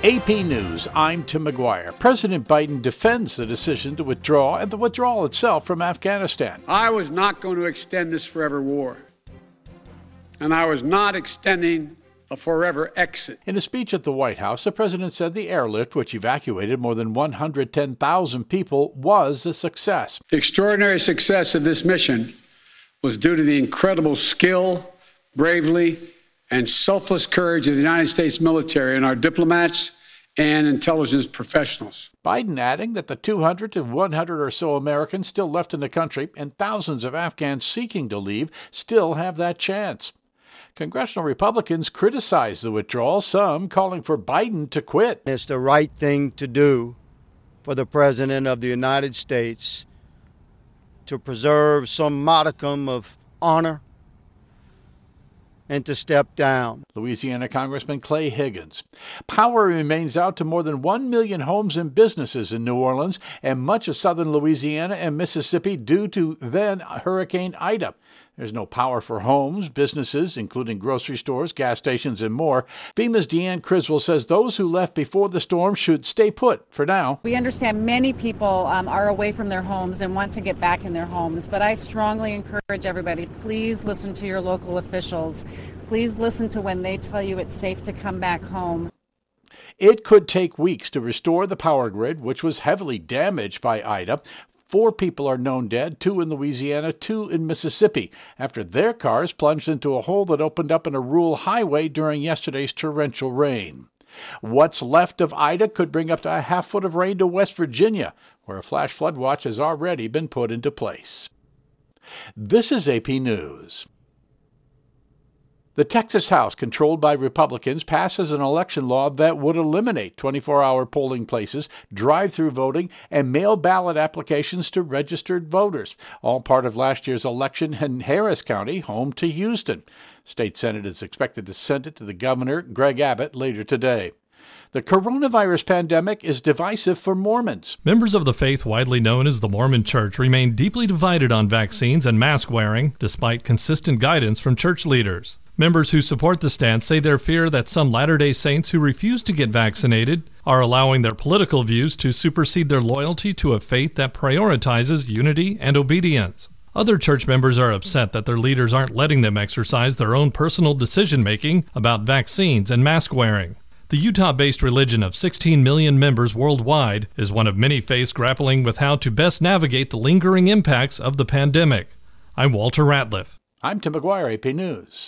AP News, I'm Tim McGuire. President Biden defends the decision to withdraw and the withdrawal itself from Afghanistan. I was not going to extend this forever war, and I was not extending a forever exit. In a speech at the White House, the president said the airlift, which evacuated more than 110,000 people, was a success. The extraordinary success of this mission was due to the incredible skill, bravery, and selfless courage of the United States military and our diplomats and intelligence professionals. Biden adding that the 200 to 100 or so Americans still left in the country and thousands of Afghans seeking to leave still have that chance. Congressional Republicans criticized the withdrawal, some calling for Biden to quit. It's the right thing to do for the President of the United States to preserve some modicum of honor and to step down. Louisiana Congressman Clay Higgins. Power remains out to more than 1 million homes and businesses in New Orleans and much of southern Louisiana and Mississippi due to then Hurricane Ida. There's no power for homes, businesses, including grocery stores, gas stations, and more. FEMA's Deanne Criswell says those who left before the storm should stay put for now. We understand many people are away from their homes and want to get back in their homes, but I strongly encourage everybody, please listen to your local officials. Please listen to when they tell you it's safe to come back home. It could take weeks to restore the power grid, which was heavily damaged by Ida. 4 people are known dead, 2 in Louisiana, 2 in Mississippi, after their cars plunged into a hole that opened up in a rural highway during yesterday's torrential rain. What's left of Ida could bring up to a half foot of rain to West Virginia, where a flash flood watch has already been put into place. This is AP News. The Texas House, controlled by Republicans, passes an election law that would eliminate 24-hour polling places, drive-through voting, and mail ballot applications to registered voters, all part of last year's election in Harris County, home to Houston. State Senate is expected to send it to the governor, Greg Abbott, later today. The coronavirus pandemic is divisive for Mormons. Members of the faith widely known as the Mormon Church remain deeply divided on vaccines and mask wearing, despite consistent guidance from church leaders. Members who support the stance say their fear that some Latter-day Saints who refuse to get vaccinated are allowing their political views to supersede their loyalty to a faith that prioritizes unity and obedience. Other church members are upset that their leaders aren't letting them exercise their own personal decision-making about vaccines and mask wearing. The Utah-based religion of 16 million members worldwide is one of many faiths grappling with how to best navigate the lingering impacts of the pandemic. I'm Walter Ratliff. I'm Tim McGuire, AP News.